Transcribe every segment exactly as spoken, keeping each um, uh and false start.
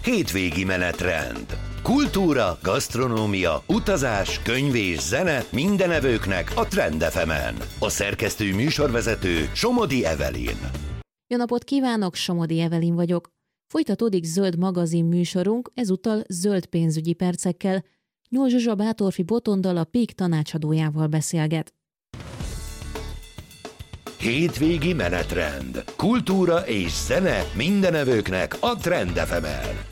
Hétvégi menetrend. Kultúra, gasztronómia, utazás, könyv és zene minden evőknek a Trend ef emen. A szerkesztő műsorvezető Somodi Evelyn. Jó napot kívánok, Somodi Evelyn vagyok. Folytatódik zöld magazin műsorunk, ezúttal zöld pénzügyi percekkel. Nyúl Zsuzsa Bátorfi Botondal, a Pék tanácsadójával beszélget. Hétvégi menetrend. Kultúra és zene minden evőknek a Trend ef emen.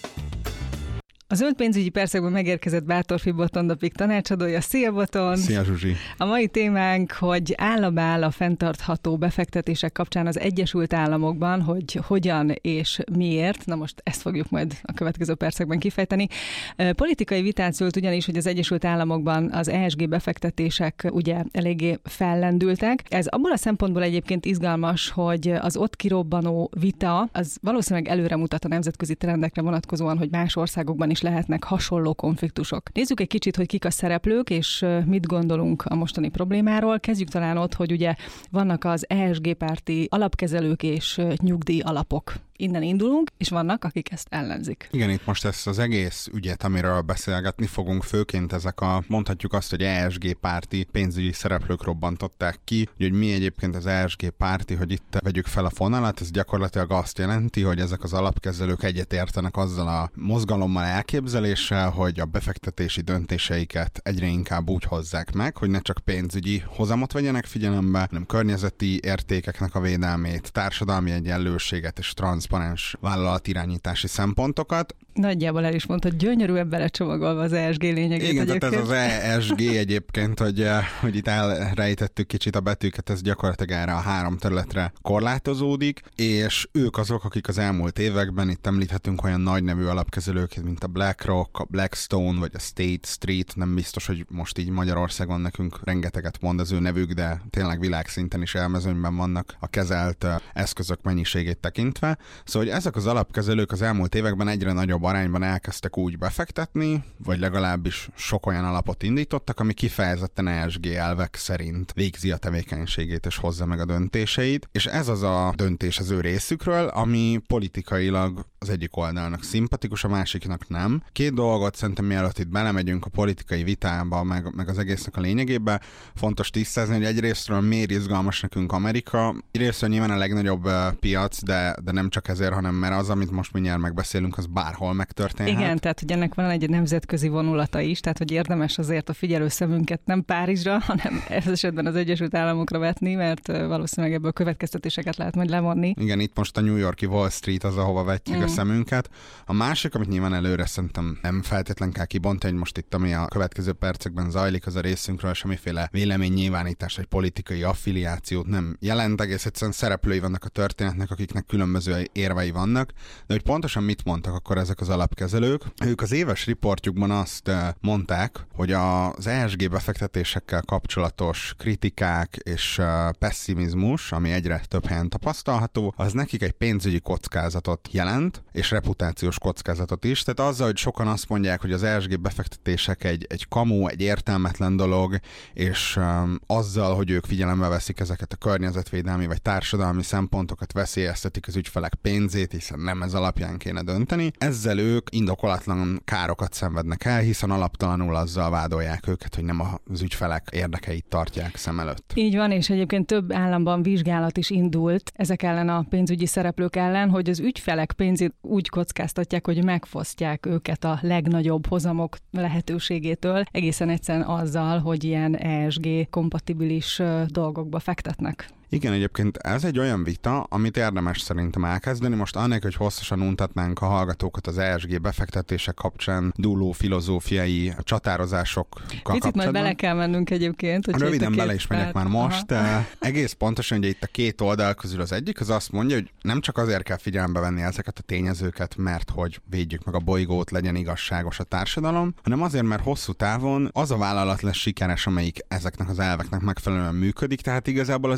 A zöld pénzügyi percekben megérkezett Bátorfi Botond, a Pék tanácsadója. Szia, Botond! Szia, Zsuzsi! A mai témánk, hogy áll a bál a fenntartható befektetések kapcsán az Egyesült Államokban, hogy hogyan és miért. Na most ezt fogjuk majd a következő percekben kifejteni. Politikai vitát szült ugyanis, hogy az Egyesült Államokban az e es gé befektetések ugye eléggé fellendültek. Ez abból a szempontból egyébként izgalmas, hogy az ott kirobbanó vita az valószínűleg előre mutat a nemzetközi trendekre vonatkozóan, hogy más országokban is lehetnek hasonló konfliktusok. Nézzük egy kicsit, hogy kik a szereplők, és mit gondolunk a mostani problémáról. Kezdjük talán ott, hogy ugye vannak az e es gé párti alapkezelők és nyugdíj alapok. Innen indulunk, és vannak, akik ezt ellenzik. Igen, itt most ezt az egész ügyet, amiről beszélgetni fogunk, főként ezek a, mondhatjuk azt, hogy e es gé párti pénzügyi szereplők robbantották ki, hogy mi egyébként az e es gé párti, hogy itt vegyük fel a fonalat, ez gyakorlatilag azt jelenti, hogy ezek az alapkezelők egyetértenek azzal a mozgalommal, elképzeléssel, hogy a befektetési döntéseiket egyre inkább úgy hozzák meg, hogy ne csak pénzügyi hozamot vegyenek figyelembe, hanem környezeti értékeknek a védelmét, társadalmi egyenlőséget és transzparens vállalatirányítási szempontokat. Nagyjából el is mondta, hogy gyönyörűen belecsomagolva az e es gé lényegét. Igen, egyébként. tehát ez az e es gé egyébként, hogy, hogy itt elrejtettük kicsit a betűket, ez gyakorlatilag erre a három területre korlátozódik, és ők azok, akik az elmúlt években, itt említhetünk olyan nagy nevű alapkezelőket, mint a BlackRock, a Blackstone, vagy a State Street, nem biztos, hogy most így Magyarországon nekünk rengeteget mond az ő nevük, de tényleg világszinten is elmezőnyben vannak a kezelt eszközök mennyiségét tekintve. Szóval, hogy ezek az alapkezelők az elmúlt években egyre nagyobb arányban elkezdtek úgy befektetni, vagy legalábbis sok olyan alapot indítottak, ami kifejezetten e es gé elvek szerint végzi a tevékenységét és hozza meg a döntéseit, és ez az a döntés az ő részükről, ami politikailag az egyik oldalnak szimpatikus, a másiknak nem. Két dolgot szerintem, mielőtt itt belemegyünk a politikai vitába, meg, meg az egésznek a lényegébe, fontos tisztázni, hogy egyrésztről miért izgalmas nekünk Amerika. Egyrésztről nyilván a legnagyobb uh, piac, de, de nem csak ezért, hanem mert az, amit most mindjárt megbeszélünk, az bárhol megtörténhet. Igen, tehát hogy ennek van egy nemzetközi vonulata is, tehát hogy érdemes azért a figyelő szemünket nem Párizsra, hanem ez esetben az Egyesült Államokra vetni, mert valószínűleg ebből következtetéseket lehet majd levonni. Igen, itt most a New York-i Wall Street az, ahova vetjük mm. a szemünket. A másik, amit nyilván előre szerintem nem feltétlen kell kibontani, hogy most itt, ami a következő percekben zajlik, az a részünkről semmiféle véleménynyilvánítás vagy politikai affiliációt nem jelent, egész egyszerűen szereplői vannak a történetnek, akiknek különböző érvei vannak, de hogy pontosan mit mondtak akkor ezek az alapkezelők. Ők az éves riportjukban azt mondták, hogy az e es gé befektetésekkel kapcsolatos kritikák és pessimizmus, ami egyre több helyen tapasztalható, az nekik egy pénzügyi kockázatot jelent, és reputációs kockázatot is. Tehát azzal, hogy sokan azt mondják, hogy az e es gé befektetések egy, egy kamu, egy értelmetlen dolog, és um, azzal, hogy ők figyelembe veszik ezeket a környezetvédelmi vagy társadalmi szempontokat, veszélyeztetik az ügyfelek pénzét, hiszen nem ez alapján kéne dönteni. Ezzel ők indokolatlan károkat szenvednek el, hiszen alaptalanul azzal vádolják őket, hogy nem az ügyfelek érdekeit tartják szem előtt. Így van, és egyébként több államban vizsgálat is indult ezek ellen a pénzügyi szereplők ellen, hogy az ügyfelek pénzét úgy kockáztatják, hogy megfosztják őket a legnagyobb hozamok lehetőségétől, egészen egyszerűen azzal, hogy ilyen e es gé kompatibilis dolgokba fektetnek. Igen, egyébként ez egy olyan vita, amit érdemes szerintem elkezdeni. Most annélkül, hogy hosszasan untatnánk a hallgatókat az e es gé befektetések kapcsán dúló filozófiai csatározásokkal kapcsolatban. Picit majd bele kell mennünk egyébként. Hogy röviden bele is megyek már most. Egész pontosan, hogy itt a két oldal közül az egyik, az azt mondja, hogy nem csak azért kell figyelembe venni ezeket a tényezőket, mert hogy védjük meg a bolygót, legyen igazságos a társadalom, hanem azért, mert hosszú távon az a vállalat lesz sikeres, amelyik ezeknek az elveknek megfelelően működik, tehát igazából az ügyfél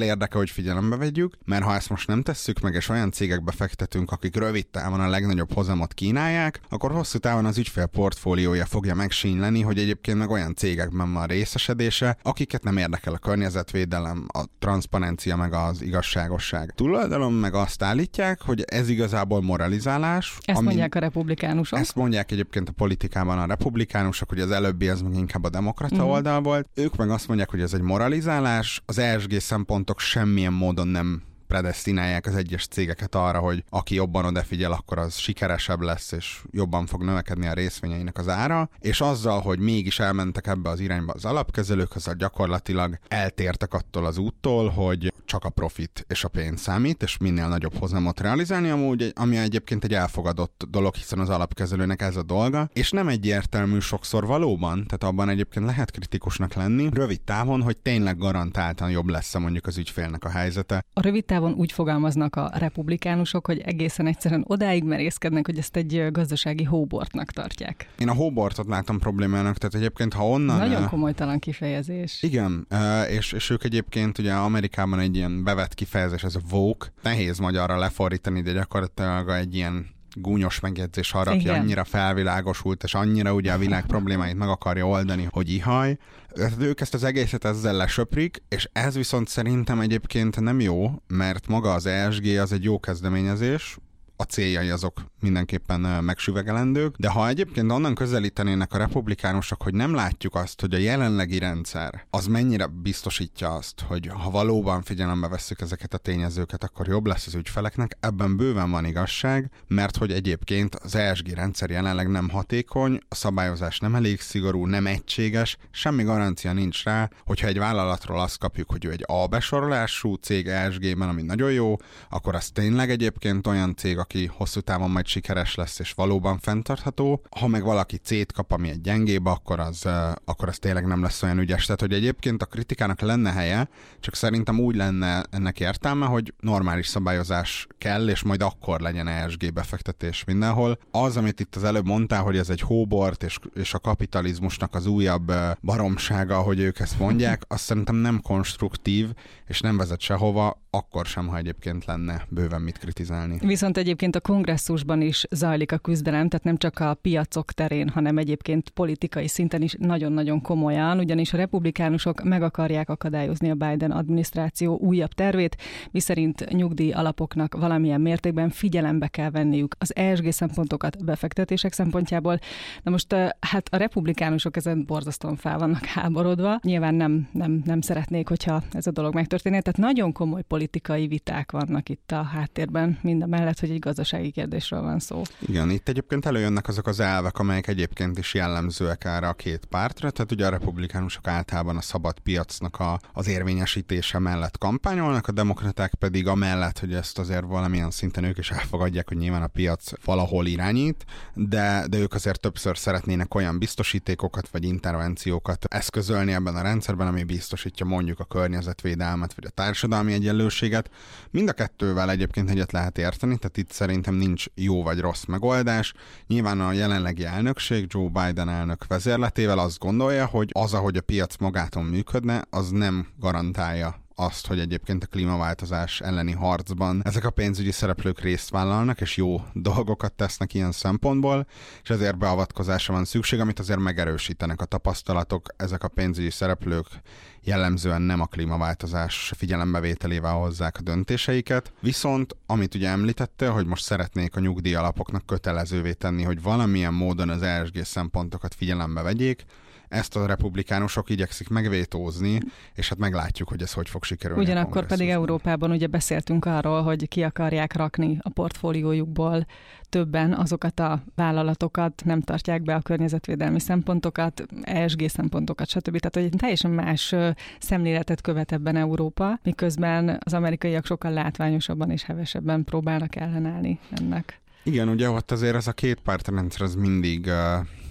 érdeke, hogy figyelembe vegyük, mert ha ezt most nem tesszük meg, és olyan cégekbe fektetünk, akik rövid távon a legnagyobb hozamot kínálják, akkor hosszú távon az ügyfél portfóliója fogja megsínyleni, hogy egyébként meg olyan cégekben van részesedése, akiket nem érdekel a környezetvédelem, a transzparencia meg az igazságosság. Túloldalon meg azt állítják, hogy ez igazából moralizálás. Ezt ami... mondják a republikánusok. Ezt mondják egyébként a politikában a republikánusok, hogy az előbbi az meg inkább a demokrata uh-huh. oldal volt. Ők meg azt mondják, hogy ez egy moralizálás, az E S G szempontok semmilyen módon nem predesztinálják az egyes cégeket arra, hogy aki jobban odafigyel, akkor az sikeresebb lesz, és jobban fog növekedni a részvényeinek az ára, és azzal, hogy mégis elmentek ebbe az irányba az alapkezelők, azzal gyakorlatilag eltértek attól az úttól, hogy csak a profit és a pénz számít, és minél nagyobb hozamot realizálni, amúgy, ami egyébként egy elfogadott dolog, hiszen az alapkezelőnek ez a dolga, és nem egyértelmű sokszor valóban, tehát abban egyébként lehet kritikusnak lenni, rövid távon, hogy tényleg garantáltan jobb lesz mondjuk az ügyfélnek a helyzete. A rövid távon úgy fogalmaznak a republikánusok, hogy egészen egyszerűen odáig merészkednek, hogy ezt egy gazdasági hóbortnak tartják. Én a hóbortot látom problémának, tehát egyébként ha onnan... Nagyon komolytalan kifejezés. Igen, és, és ők egyébként ugye Amerikában egy ilyen bevett kifejezés, ez a woke, nehéz magyarra lefordítani, de gyakorlatilag egy ilyen gúnyos megjegyzés arra, aki annyira felvilágosult, és annyira ugye a világ problémáit meg akarja oldani, hogy ihaj. Ők ezt az egészet ezzel lesöprik, és ez viszont szerintem egyébként nem jó, mert maga az E S G az egy jó kezdeményezés, a céljai azok mindenképpen megsüvegelendők, de ha egyébként onnan közelítenének a republikánusok, hogy nem látjuk azt, hogy a jelenlegi rendszer az mennyire biztosítja azt, hogy ha valóban figyelembe vesszük ezeket a tényezőket, akkor jobb lesz az ügyfeleknek, ebben bőven van igazság, mert hogy egyébként az E S G rendszer jelenleg nem hatékony, a szabályozás nem elég szigorú, nem egységes, semmi garancia nincs rá, hogyha egy vállalatról azt kapjuk, hogy ő egy A besorolású cég E S G-ben, ami nagyon jó, akkor az tényleg egyébként olyan cég, aki hosszú távon majd sikeres lesz, és valóban fenntartható. Ha meg valaki C-t kap, ami egy gyengébb, akkor az, akkor az tényleg nem lesz olyan ügyes. Tehát, hogy egyébként a kritikának lenne helye, csak szerintem úgy lenne ennek értelme, hogy normális szabályozás kell, és majd akkor legyen E S G befektetés mindenhol. Az, amit itt az előbb mondtál, hogy ez egy hóbort, és, és a kapitalizmusnak az újabb baromsága, hogy ők ezt mondják, azt szerintem nem konstruktív, és nem vezet sehova, akkor sem, ha egyébként lenne bőven mit kritizálni. Viszont egyébként a kongresszusban is zajlik a küzdelem, tehát nem csak a piacok terén, hanem egyébként politikai szinten is nagyon-nagyon komolyan, ugyanis a republikánusok meg akarják akadályozni a Biden adminisztráció újabb tervét, miszerint nyugdíj alapoknak valamilyen mértékben figyelembe kell venniük az E S G szempontokat befektetések szempontjából. Na most hát a republikánusok ezen borzasztóan fel vannak háborodva. Nyilván nem, nem, nem szeretnék, hogyha ez a dolog megtörténne, tehát nagyon komoly politikai viták vannak itt a háttérben, mind a mellett, hogy egy gazdasági kérdésről van szó. Igen, itt egyébként előjönnek azok az elvek, amelyek egyébként is jellemzőek erre a két pártra, tehát ugye a republikánusok általában a szabad piacnak a, az érvényesítése mellett kampányolnak, a demokraták pedig amellett, hogy ezt azért valamilyen szinten ők is elfogadják, hogy nyilván a piac valahol irányít, de, de ők azért többször szeretnének olyan biztosítékokat vagy intervenciókat eszközölni ebben a rendszerben, ami biztosítja mondjuk a környezetvédelmet vagy a társadalmi egyenlőséget. Mind a kettővel egyébként egyet lehet érteni, tehát itt szerintem nincs jó vagy rossz megoldás. Nyilván a jelenlegi elnökség Joe Biden elnök vezérletével azt gondolja, hogy az, ahogy a piac magától működne, az nem garantálja azt, hogy egyébként a klímaváltozás elleni harcban ezek a pénzügyi szereplők részt vállalnak, és jó dolgokat tesznek ilyen szempontból, és ezért beavatkozásra van szükség, amit azért megerősítenek a tapasztalatok. Ezek a pénzügyi szereplők jellemzően nem a klímaváltozás figyelembevételével hozzák a döntéseiket. Viszont, amit ugye említette, hogy most szeretnék a nyugdíjalapoknak kötelezővé tenni, hogy valamilyen módon az E S G szempontokat figyelembe vegyék, ezt a republikánusok igyekszik megvétózni, és hát meglátjuk, hogy ez hogy fog sikerülni. Ugyanakkor pedig Európában ugye beszéltünk arról, hogy ki akarják rakni a portfóliójukból többen azokat a vállalatokat, nem tartják be a környezetvédelmi szempontokat, E S G szempontokat, stb. Tehát, hogy teljesen más szemléletet követ ebben Európa, miközben az amerikaiak sokkal látványosabban és hevesebben próbálnak ellenállni ennek. Igen, ugye ott azért ez a két pártrendszer az mindig uh,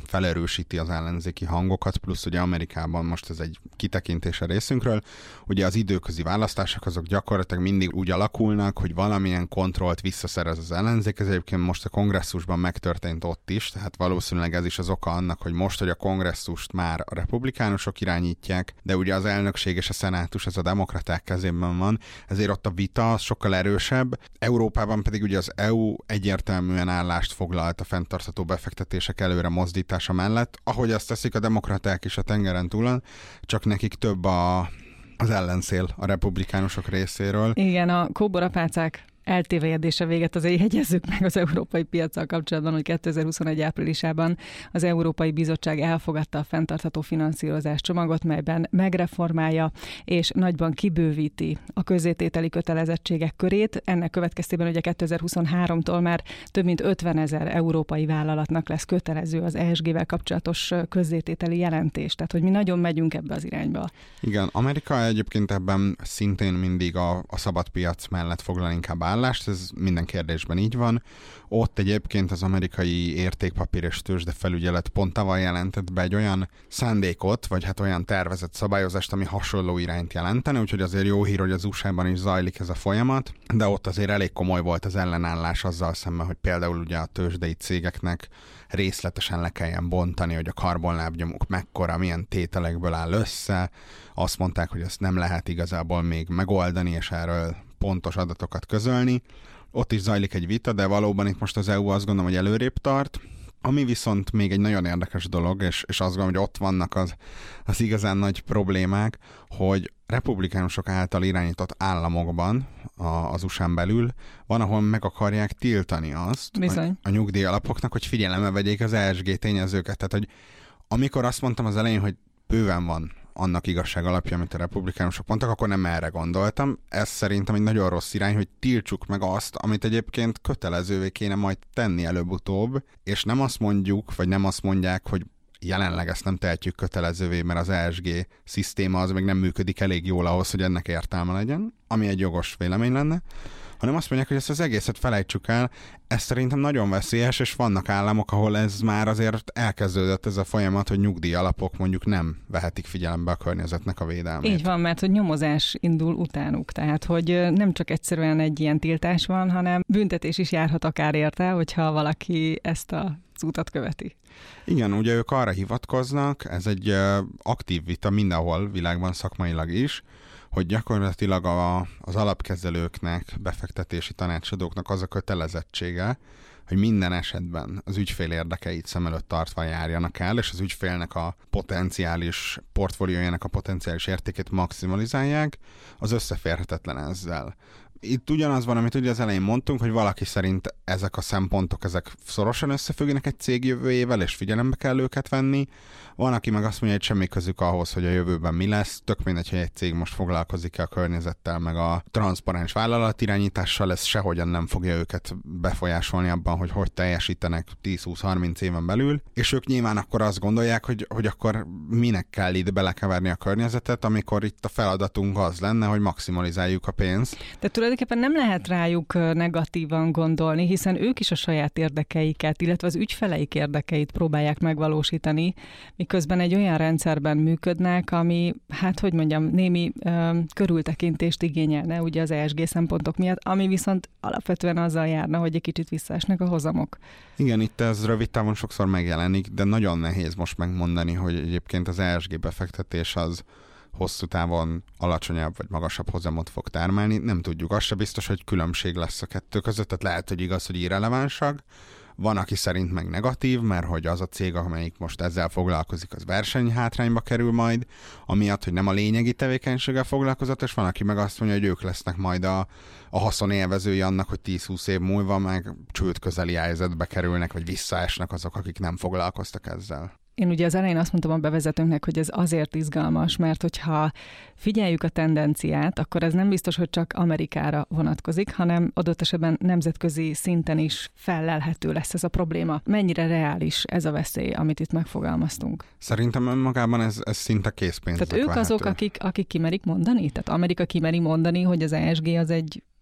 felerősíti az ellenzéki hangokat, plusz ugye Amerikában most ez egy kitekintés a részünkről, ugye az időközi választások azok gyakorlatilag mindig úgy alakulnak, hogy valamilyen kontrollt visszaszerez az ellenzék, ez egyébként most a kongresszusban megtörtént ott is, tehát valószínűleg ez is az oka annak, hogy most, hogy a kongresszust már a republikánusok irányítják, de ugye az elnökség és a szenátus az a demokraták kezében van, ezért ott a vita sokkal erősebb. Európában pedig ugye az é u egyértelműen állást foglalt a fenntartható befektetések előre mozdítása mellett, ahogy azt teszik a demokraták is a tengeren túlon, csak nekik több a, az ellenszél a republikánusok részéről. Igen, a kóborapácák eltévejedése véget azért jegyezzük meg az európai piaccal kapcsolatban, hogy kétezer-huszonegy áprilisában az Európai Bizottság elfogadta a fenntartható finanszírozás csomagot, melyben megreformálja és nagyban kibővíti a közzétételi kötelezettségek körét. Ennek következtében ugye kétezer-huszonháromtól már több mint ötvenezer európai vállalatnak lesz kötelező az é es gé-vel kapcsolatos közzétételi jelentés. Tehát, hogy mi nagyon megyünk ebbe az irányba. Igen, Amerika egyébként ebben szintén mindig a, a szabad piac mellett foglal inkább állást, ez minden kérdésben így van. Ott egyébként az amerikai értékpapír és tőzsde felügyelet pont tavaly jelentett be egy olyan szándékot, vagy hát olyan tervezett szabályozást, ami hasonló irányt jelentene, úgyhogy azért jó hír, hogy az u es á-ban is zajlik ez a folyamat, de ott azért elég komoly volt az ellenállás azzal szemben, hogy például ugye a tőzsdei cégeknek részletesen le kelljen bontani, hogy a karbonlábnyomuk mekkora, milyen tételekből áll össze. Azt mondták, hogy ezt nem lehet igazából még megoldani, és erről pontos adatokat közölni. Ott is zajlik egy vita, de valóban itt most az é u azt gondolom, hogy előrébb tart. Ami viszont még egy nagyon érdekes dolog, és, és azt gondolom, hogy ott vannak az, az igazán nagy problémák, hogy republikánusok által irányított államokban, a, az u es á-n belül van, ahol meg akarják tiltani azt a, a nyugdíjalapoknak, hogy figyelembe vegyék az é es gé tényezőket. Tehát, hogy amikor azt mondtam az elején, hogy bőven van annak igazság alapja, amit a republikánusok mondtak, akkor nem erre gondoltam. Ez szerintem egy nagyon rossz irány, hogy tiltsuk meg azt, amit egyébként kötelezővé kéne majd tenni előbb-utóbb, és nem azt mondjuk, vagy nem azt mondják, hogy jelenleg ezt nem tehetjük kötelezővé, mert az é es gé szisztéma az még nem működik elég jól ahhoz, hogy ennek értelme legyen, ami egy jogos vélemény lenne, hanem azt mondják, hogy ezt az egészet felejtsük el. Ez szerintem nagyon veszélyes, és vannak államok, ahol ez már azért elkezdődött ez a folyamat, hogy nyugdíjalapok mondjuk nem vehetik figyelembe a környezetnek a védelmét. Így van, mert hogy nyomozás indul utánuk, tehát hogy nem csak egyszerűen egy ilyen tiltás van, hanem büntetés is járhat akár érte, hogyha valaki ezt a az utat követi. Igen, ugye ők arra hivatkoznak, ez egy uh, aktív vita mindenhol világban szakmailag is, hogy gyakorlatilag a, az alapkezelőknek, befektetési tanácsadóknak az a kötelezettsége, hogy minden esetben az ügyfél érdekeit szem előtt tartva járjanak el, és az ügyfélnek a potenciális portfóliójának a potenciális értékét maximalizálják, az összeférhetetlen ezzel. Itt ugyanaz van, amit ugye az elején mondtunk, hogy valaki szerint ezek a szempontok, ezek szorosan összefüggnek egy cég jövőjével, és figyelembe kell őket venni. Van, aki meg azt mondja, hogy semmi közük ahhoz, hogy a jövőben mi lesz. Tök mindegy, hogy egy cég most foglalkozik a környezettel, meg a transzparens vállalatirányítással, ez sehogyan nem fogja őket befolyásolni abban, hogy hogy teljesítenek tíz-húsz-harminc éven belül. És ők nyilván akkor azt gondolják, hogy, hogy akkor minek kell itt belekeverni a környezetet, amikor itt a feladatunk az lenne, hogy maximalizáljuk a pénzt. De tulajdonképpen nem lehet rájuk negatívan gondolni, hiszen ők is a saját érdekeiket, illetve az ügyfeleik érdekeit próbálják megvalósítani, miközben egy olyan rendszerben működnek, ami, hát hogy mondjam, némi ö, körültekintést igényelne ugye az é es gé szempontok miatt, ami viszont alapvetően azzal járna, hogy egy kicsit visszaesnek a hozamok. Igen, itt ez rövid távon sokszor megjelenik, de nagyon nehéz most megmondani, hogy egyébként az é es gé befektetés az hosszú távon alacsonyabb vagy magasabb hozamot fog termelni. Nem tudjuk, az se biztos, hogy különbség lesz a kettő között, tehát lehet, hogy igaz, hogy irrelevánsak. Van, aki szerint meg negatív, mert hogy az a cég, amelyik most ezzel foglalkozik, az versenyhátrányba kerül majd, amiatt, hogy nem a lényegi tevékenységgel foglalkozott, és van, aki meg azt mondja, hogy ők lesznek majd a, a haszonélvezői annak, hogy tíz-húsz év múlva meg csőd közeli helyzetbe kerülnek, vagy visszaesnek azok, akik nem foglalkoztak ezzel. Én ugye az elején azt mondtam a bevezetőnknek, hogy ez azért izgalmas, mert hogyha figyeljük a tendenciát, akkor ez nem biztos, hogy csak Amerikára vonatkozik, hanem adott esetben nemzetközi szinten is fellelhető lesz ez a probléma. Mennyire reális ez a veszély, amit itt megfogalmaztunk? Szerintem önmagában ez, ez szinte készpénznek Tehát ők vehető. azok, akik, akik kimerik mondani? Tehát Amerika kimeri mondani, hogy az é es gé az egy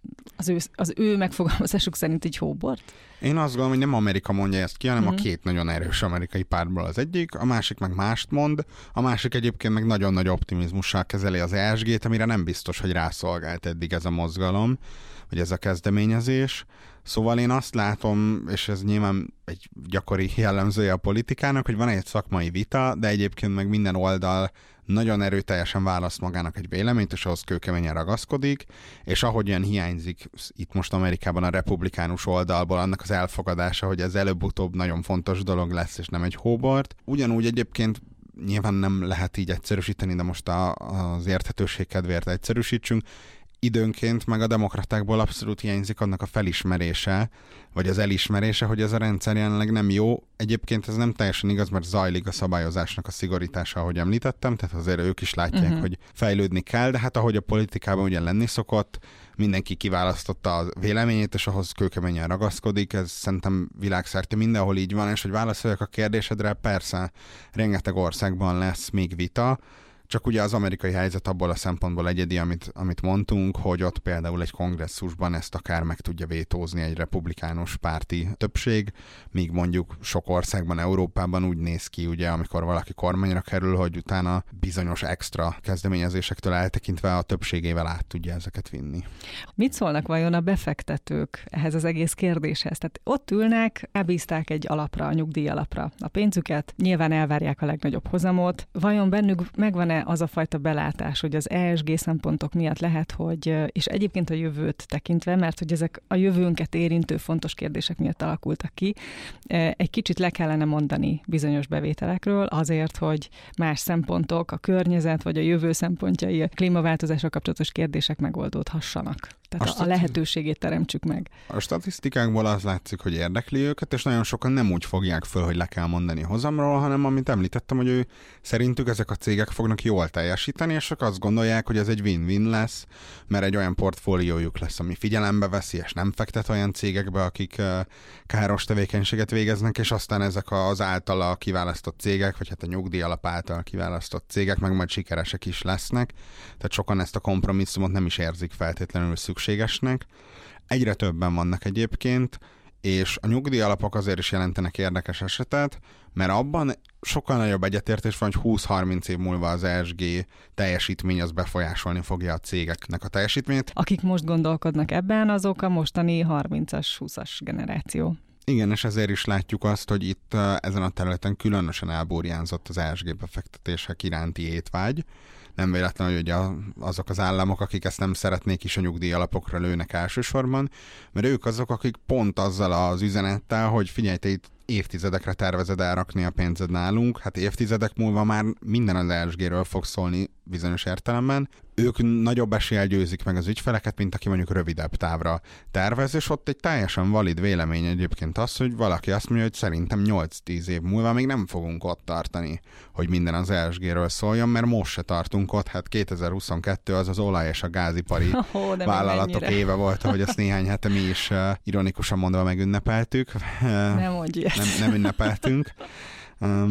az ő, az ő megfogalmazásuk szerint így hóbort? Én azt gondolom, hogy nem Amerika mondja ezt ki, hanem mm. a két nagyon erős amerikai pártból az egyik, a másik meg mást mond, a másik egyébként meg nagyon nagy optimizmussal kezeli az E S G-t, amire nem biztos, hogy rászolgált eddig ez a mozgalom, vagy ez a kezdeményezés. Szóval én azt látom, és ez nyilván egy gyakori jellemzője a politikának, hogy van egy szakmai vita, de egyébként meg minden oldal nagyon erőteljesen választ magának egy véleményt, és ahhoz kőkeményen ragaszkodik, és ahogyan hiányzik itt most Amerikában a republikánus oldalból annak az elfogadása, hogy ez előbb-utóbb nagyon fontos dolog lesz, és nem egy hóbort. Ugyanúgy egyébként nyilván nem lehet így egyszerűsíteni, de most a, az érthetőség kedvéért egyszerűsítsünk, időnként meg a demokratákból abszolút hiányzik annak a felismerése, vagy az elismerése, hogy ez a rendszer jelenleg nem jó. Egyébként ez nem teljesen igaz, mert zajlik a szabályozásnak a szigorítása, ahogy említettem, tehát azért ők is látják, uh-huh. hogy fejlődni kell, de hát ahogy a politikában ugye lenni szokott, mindenki kiválasztotta a véleményét, és ahhoz kőkeményen ragaszkodik, ez szerintem világszerte mindenhol így van, és hogy válaszoljak a kérdésedre, persze rengeteg országban lesz még vita, csak ugye az amerikai helyzet abból a szempontból egyedi, amit, amit mondtunk, hogy ott például egy kongresszusban ezt akár meg tudja vétózni egy republikánus párti többség, míg mondjuk sok országban, Európában úgy néz ki, ugye, amikor valaki kormányra kerül, hogy utána bizonyos extra kezdeményezésektől eltekintve a többségével át tudja ezeket vinni. Mit szólnak vajon a befektetők ehhez az egész kérdéshez? Tehát ott ülnek, elbízták egy alapra, a nyugdíj alapra a pénzüket, nyilván elvárják a legnagyobb hozamot. Vajon bennük megvan-e az a fajta belátás, hogy az E S G szempontok miatt lehet, hogy, és egyébként a jövőt tekintve, mert hogy ezek a jövőnket érintő fontos kérdések miatt alakultak ki, egy kicsit le kellene mondani bizonyos bevételekről azért, hogy más szempontok, a környezet vagy a jövő szempontjai, a klímaváltozással kapcsolatos kérdések megoldódhassanak. Tehát a, stati- a lehetőségét teremtsük meg. A statisztikákból az látszik, hogy érdekli őket, és nagyon sokan nem úgy fogják föl, hogy le kell mondani hozamról, hanem amit említettem, hogy ő szerintük ezek a cégek fognak jól teljesíteni, és csak azt gondolják, hogy ez egy win-win lesz, mert egy olyan portfóliójuk lesz, ami figyelembe veszi, és nem fektet olyan cégekbe, akik uh, káros tevékenységet végeznek, és aztán ezek az általa kiválasztott cégek, vagy hát a nyugdíj alap által kiválasztott cégek meg majd sikeresek is lesznek. Tehát sokan ezt a kompromisszumot nem is érzik feltétlenül szükségesnek. Egyre többen vannak egyébként, és a nyugdíjalapok azért is jelentenek érdekes esetet, mert abban sokkal nagyobb egyetértés van, hogy húsz-harminc év múlva az E S G teljesítmény az befolyásolni fogja a cégeknek a teljesítményt. Akik most gondolkodnak ebben, azok a mostani harmincas, húszas generáció. Igen, és ezért is látjuk azt, hogy itt ezen a területen különösen elburjánzott az E S G befektetések iránti étvágy. Nem véletlen, hogy ugye azok az államok, akik ezt nem szeretnék is, a nyugdíj alapokra lőnek elsősorban, mert ők azok, akik pont azzal az üzenettel, hogy figyelj, te itt évtizedekre tervezed elrakni a pénzed nálunk, hát évtizedek múlva már minden az E S G-ről fog szólni bizonyos értelemben. Ők nagyobb eséllyel győzik meg az ügyfeleket, mint aki mondjuk rövidebb távra tervez, és ott egy teljesen valid vélemény egyébként az, hogy valaki azt mondja, hogy szerintem nyolc-tíz év múlva még nem fogunk ott tartani, hogy minden az E S G-ről szóljon, mert most se tartunk ott, hát kétezer-huszonkettő az az olaj- és a gázipari oh, vállalatok éve volt, ahogy azt néhány hete mi is uh, ironikusan mondva megünnepeltük. Nem mondj ilyet. Nem, nem ünnepeltünk. Um,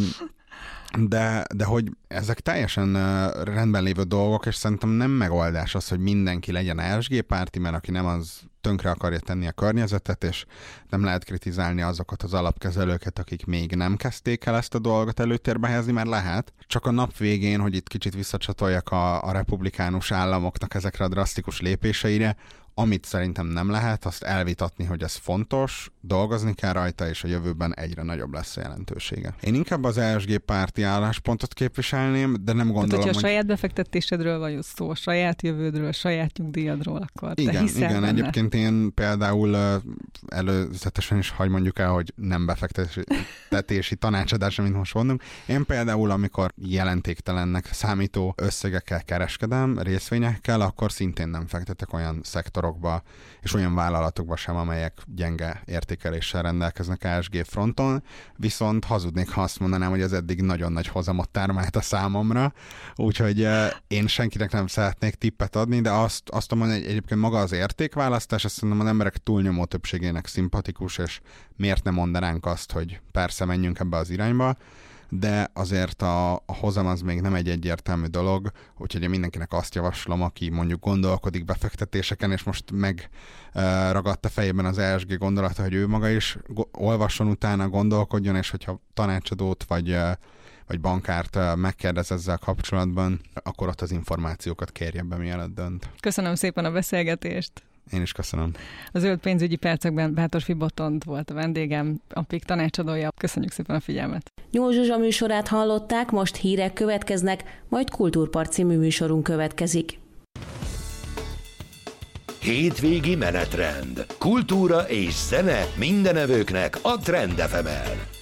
De, de hogy ezek teljesen uh, rendben lévő dolgok, és szerintem nem megoldás az, hogy mindenki legyen E S G párti, mert aki nem, az tönkre akarja tenni a környezetet, és nem lehet kritizálni azokat az alapkezelőket, akik még nem kezdték el ezt a dolgot előtérbe helyezni, mert lehet. Csak a nap végén, hogy itt kicsit visszacsatoljak a, a republikánus államoknak ezekre a drasztikus lépéseire, amit szerintem nem lehet, azt elvitatni, hogy ez fontos, dolgozni kell rajta, és a jövőben egyre nagyobb lesz a jelentősége. Én inkább az E S G párti álláspontot képviselném, de nem gondolom, hát, hogyha hogy... a saját befektetésedről van szó, a saját jövődről, a saját nyugdíjadról, akkor te igen, hiszel igen, benne. Egyébként én például előzetesen is hagy mondjuk el, hogy nem befektetési tanácsadás, amit most mondunk. Én például, amikor jelentéktelennek számító összegekkel kereskedem, részvényekkel, akkor szintén nem fektetek olyan szektorokba és olyan vállalatokba sem, amelyek gyenge értékeléssel rendelkeznek E S G fronton, viszont hazudnék, ha azt mondanám, hogy ez eddig nagyon nagy hozamot termelt a számomra, úgyhogy én senkinek nem szeretnék tippet adni, de azt, azt mondom, hogy egyébként maga az értékválasztás, azt szerintem az emberek túlnyomó többségének szimpatikus, és miért nem mondanánk azt, hogy persze menjünk ebbe az irányba. de azért a, a hozam az még nem egy egyértelmű dolog, úgyhogy én mindenkinek azt javaslom, aki mondjuk gondolkodik befektetéseken, és most megragadta fejében az E S G gondolata, hogy ő maga is olvasson utána, gondolkodjon, és hogyha tanácsadót vagy vagy bankárt megkérdez ezzel kapcsolatban, akkor ott az információkat kérjen be, mielőtt dönt. Köszönöm szépen a beszélgetést! Én is köszönöm. A Zöld pénzügyi percekben Bátorfi Botond volt a vendégem, a pé i ká tanácsadója. Köszönjük szépen a figyelmet! Nyúl Zsuzsa műsorát hallották, most hírek következnek, majd Kultúrpart című műsorunk következik. Hétvégi menetrend. Kultúra és zene mindenevőknek a Trend ef emen.